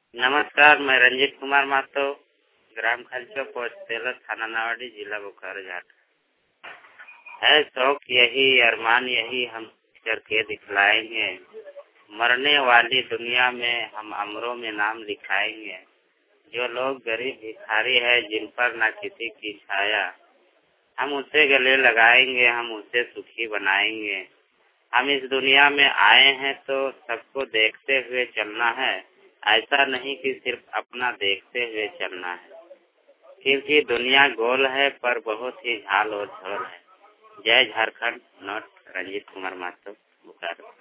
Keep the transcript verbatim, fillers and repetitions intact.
नमस्कार, मैं रंजीत कुमार महतो, ग्राम खलचो, पोस्ट तेलर, थाना नावाडी, जिला बोकारो झारखंड। है शौक यही, अरमान यही, हम करके दिखलाएंगे। मरने वाली दुनिया में हम अमरों में नाम लिखाएंगे। जो लोग गरीब भिखारी है, जिन पर न किसी की छाया, हम उसे गले लगाएंगे, हम उसे सुखी बनाएंगे। हम इस दुनिया में आए हैं तो सबको देखते हुए चलना है, ऐसा नहीं कि सिर्फ अपना देखते हुए चलना है, क्योंकि दुनिया गोल है पर बहुत ही झाल और झोल है। जय झारखंड। नोट रंजीत कुमार महतो, बोकारो।